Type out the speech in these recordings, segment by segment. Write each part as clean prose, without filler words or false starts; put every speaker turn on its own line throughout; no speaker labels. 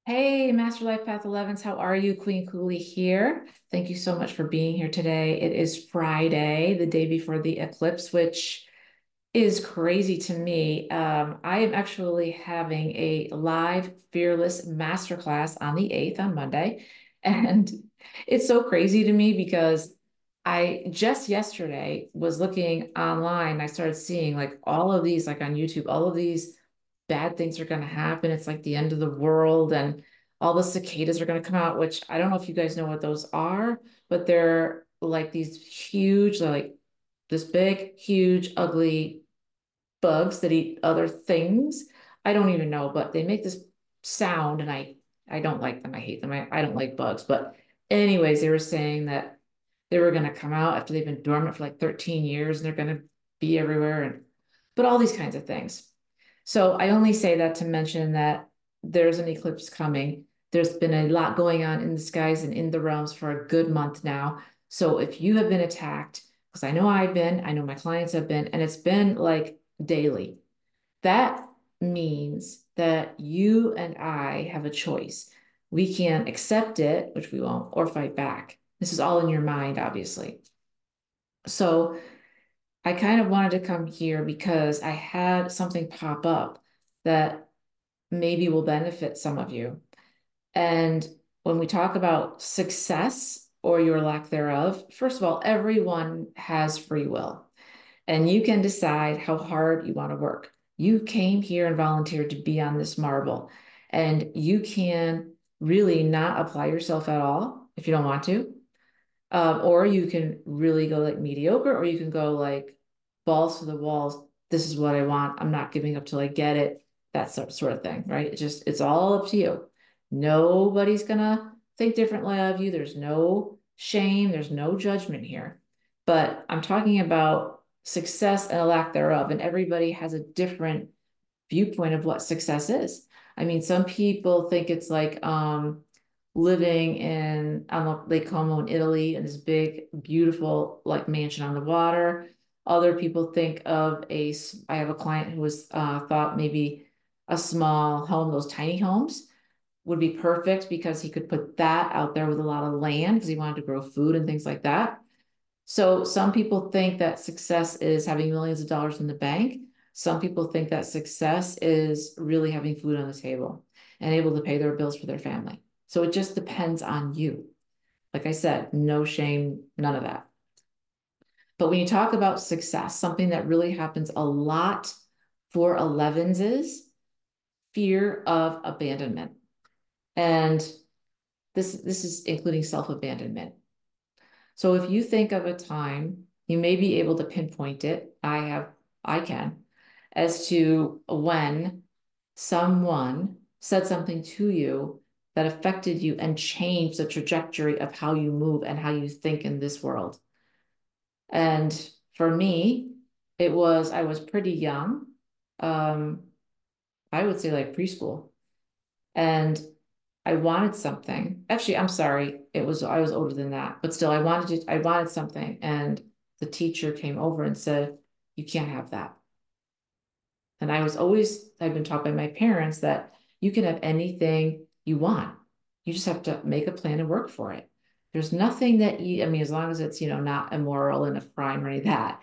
Hey, Master Life Path 11s, how are you? Queen Cooley here. Thank you so much for being here today. It is Friday, the day before the eclipse, which is crazy to me. I am actually having a live Fearless Masterclass on the 8th on Monday. And it's so crazy to me because I just yesterday was looking online. I started seeing like all of these, like on YouTube, all of these bad things are going to happen. It's like the end of the world, and all the cicadas are going to come out, which I don't know if you guys know what those are, but they're like these huge, like this big, huge, ugly bugs that eat other things. I don't even know, but they make this sound, and I don't like them. I hate them. I don't like bugs. But anyways, they were saying that they were going to come out after they've been dormant for like 13 years, and they're going to be everywhere, and but all these kinds of things. So I only say that to mention that there's an eclipse coming. There's been a lot going on in the skies and in the realms for a good month now. So if you have been attacked, because I know I've been, I know my clients have been, and it's been like daily, that means that you and I have a choice. We can accept it, which we won't, or fight back. This is all in your mind, obviously. So I kind of wanted to come here because I had something pop up that maybe will benefit some of you. And when we talk about success or your lack thereof, first of all, everyone has free will, and you can decide how hard you want to work. You came here and volunteered to be on this marble, and you can really not apply yourself at all if you don't want to. Or you can really go like mediocre, or you can go like balls to the walls. This is what I want. I'm not giving up till I get it. That sort of thing, right? It's all up to you. Nobody's gonna think differently of you. There's no shame, there's no judgment here. But I'm talking about success and a lack thereof, and everybody has a different viewpoint of what success is. I mean, some people think it's like living in on the Lake Como in Italy in this big, beautiful like mansion on the water. Other people think of I have a client who was thought maybe a small home, those tiny homes would be perfect because he could put that out there with a lot of land because he wanted to grow food and things like that. So some people think that success is having millions of dollars in the bank. Some people think that success is really having food on the table and able to pay their bills for their family. So it just depends on you. Like I said, no shame, none of that. But when you talk about success, something that really happens a lot for 11s is fear of abandonment. And this is including self-abandonment. So if you think of a time, you may be able to pinpoint it. I can, as to when someone said something to you that affected you and changed the trajectory of how you move and how you think in this world. And for me, I was pretty young. Um, I would say like preschool. And I wanted something. Actually, I'm sorry. I was older than that, but still I wanted something. And the teacher came over and said, you can't have that. And I've been taught by my parents that you can have anything you want. You just have to make a plan and work for it. There's nothing that I mean, as long as it's, not immoral and a crime or any of that,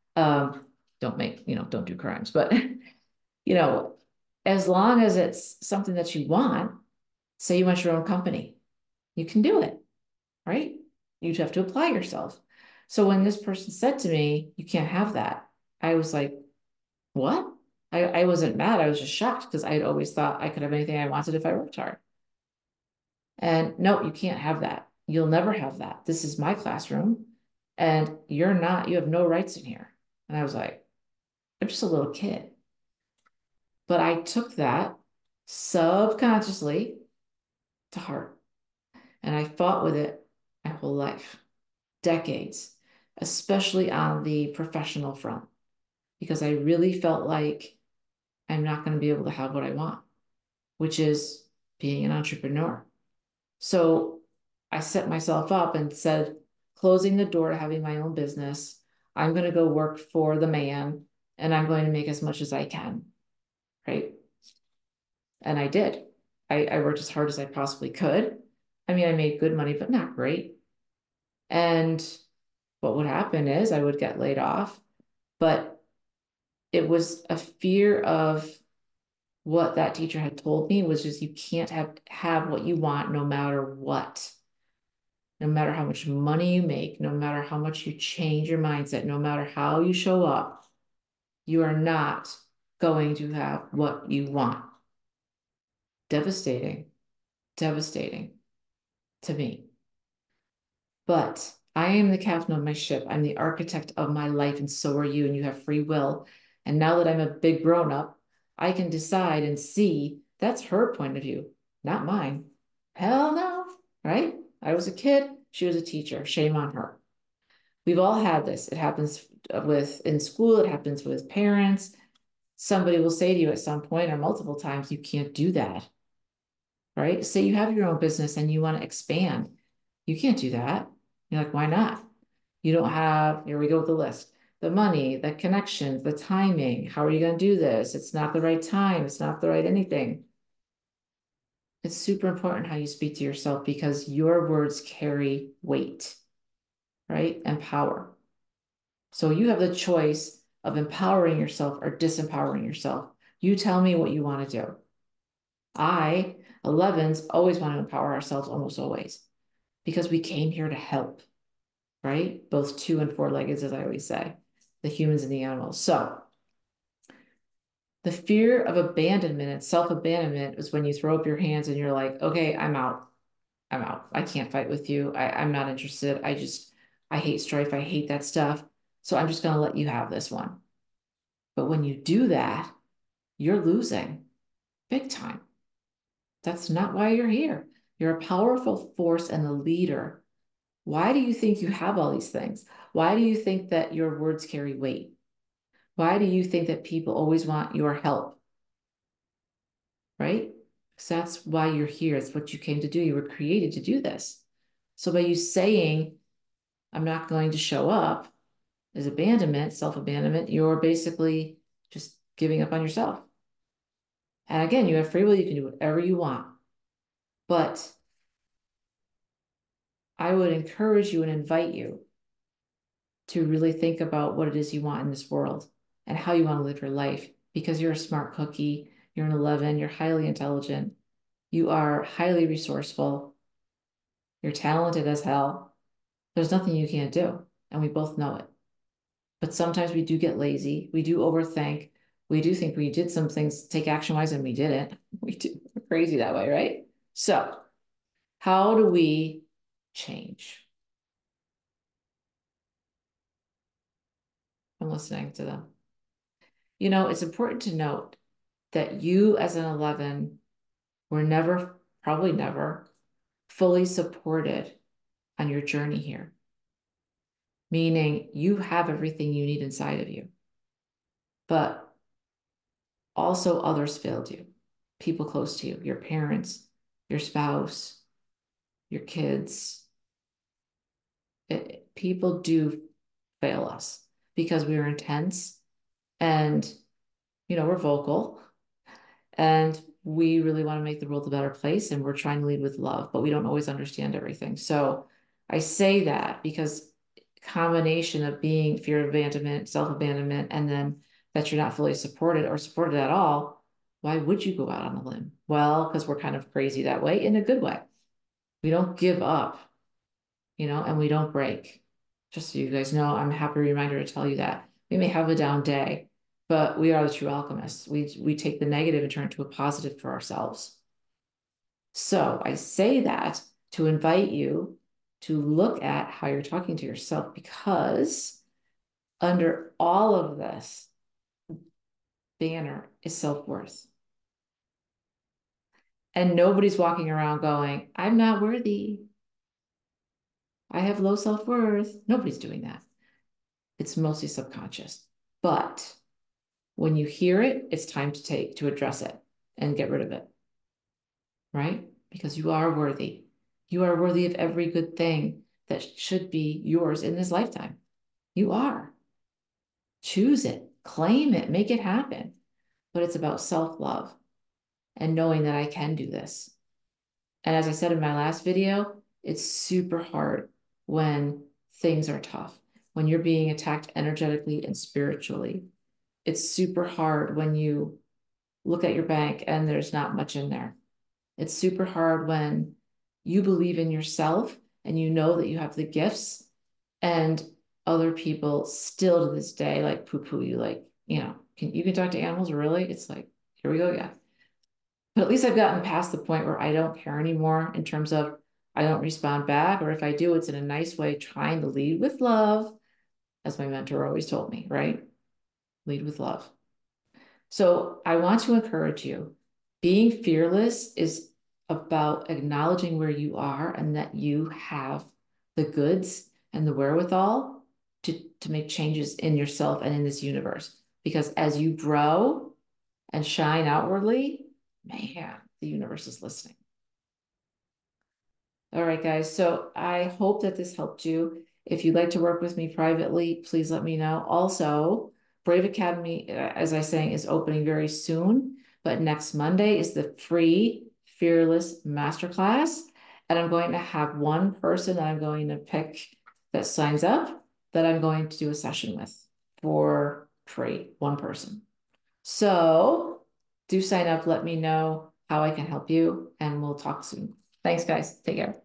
don't do crimes. But, you know, as long as it's something that you want, say you want your own company, you can do it, right? You'd have to apply yourself. So when this person said to me, you can't have that, I was like, what? I wasn't mad. I was just shocked because I had always thought I could have anything I wanted if I worked hard. And no, you can't have that. You'll never have that. This is my classroom, and you have no rights in here. And I was like, I'm just a little kid. But I took that subconsciously to heart, and I fought with it my whole life, decades, especially on the professional front, because I really felt like I'm not going to be able to have what I want, which is being an entrepreneur. So I set myself up and said, closing the door to having my own business, I'm going to go work for the man, and I'm going to make as much as I can. Right. And I did. I worked as hard as I possibly could. I mean, I made good money, but not great. And what would happen is I would get laid off, but it was a fear of what that teacher had told me was just you can't have what you want no matter what. No matter how much money you make, no matter how much you change your mindset, no matter how you show up, you are not going to have what you want. Devastating, devastating to me. But I am the captain of my ship. I'm the architect of my life, and so are you, and you have free will. And now that I'm a big grown up, I can decide and see that's her point of view, not mine. Hell no, right? I was a kid, she was a teacher. Shame on her. We've all had this. It happens with in school, it happens with parents. Somebody will say to you at some point or multiple times, you can't do that, right? Say you have your own business and you want to expand. You can't do that. You're like, why not? You don't have, here we go with the list, the money, the connections, the timing. How are you going to do this? It's not the right time. It's not the right anything. It's super important how you speak to yourself because your words carry weight, right? And power. So you have the choice of empowering yourself or disempowering yourself. You tell me what you want to do. 11s, always want to empower ourselves, almost always, because we came here to help, right? Both 2 and 4-leggeds, as I always say, the humans and the animals. So the fear of abandonment and self-abandonment is when you throw up your hands and you're like, okay, I'm out. I'm out. I can't fight with you. I'm not interested. I hate strife. I hate that stuff. So I'm just going to let you have this one. But when you do that, you're losing big time. That's not why you're here. You're a powerful force and a leader. Why do you think you have all these things? Why do you think that your words carry weight? Why do you think that people always want your help? Right? Because that's why you're here. It's what you came to do. You were created to do this. So by you saying, I'm not going to show up, is abandonment, self-abandonment, you're basically just giving up on yourself. And again, you have free will, you can do whatever you want. But I would encourage you and invite you to really think about what it is you want in this world and how you want to live your life because you're a smart cookie, you're an 11, you're highly intelligent, you are highly resourceful, you're talented as hell. There's nothing you can't do, and we both know it. But sometimes we do get lazy, we do overthink, we do think we did some things, take action wise, and we didn't. We do. We're crazy that way, right? So, how do we change? I'm listening to them. You know, it's important to note that you as an 11 were never, probably never, fully supported on your journey here, meaning you have everything you need inside of you, but also others failed you, people close to you, your parents, your spouse, your kids. People do fail us because we are intense and, we're vocal and we really want to make the world a better place and we're trying to lead with love, but we don't always understand everything. So I say that because combination of being fear of abandonment, self-abandonment, and then that you're not fully supported or supported at all, why would you go out on a limb? Well, because we're kind of crazy that way in a good way. We don't give up, and we don't break. Just so you guys know, I'm a happy reminder to tell you that. We may have a down day, but we are the true alchemists. We take the negative and turn it to a positive for ourselves. So I say that to invite you to look at how you're talking to yourself because under all of this banner is self-worth. And nobody's walking around going, I'm not worthy. I have low self-worth. Nobody's doing that. It's mostly subconscious. But when you hear it, it's time to address it and get rid of it, right? Because you are worthy. You are worthy of every good thing that should be yours in this lifetime. You are. Choose it, claim it, make it happen. But it's about self-love and knowing that I can do this. And as I said in my last video, it's super hard when things are tough, when you're being attacked energetically and spiritually. It's super hard when you look at your bank and there's not much in there. It's super hard when you believe in yourself and you know that you have the gifts, and other people still to this day like poo-poo you, like, you can talk to animals, really? It's like, here we go again. But at least I've gotten past the point where I don't care anymore in terms of I don't respond back, or if I do, it's in a nice way, trying to lead with love, as my mentor always told me, right? Lead with love. So I want to encourage you. Being fearless is about acknowledging where you are and that you have the goods and the wherewithal to make changes in yourself and in this universe. Because as you grow and shine outwardly, man, the universe is listening. All right, guys. So I hope that this helped you. If you'd like to work with me privately, please let me know. Also, Brave Academy, as I was saying, is opening very soon, but next Monday is the free Fearless Masterclass. And I'm going to have one person that I'm going to pick that signs up that I'm going to do a session with for free, one person. So do sign up. Let me know how I can help you, and we'll talk soon. Thanks, guys. Take care.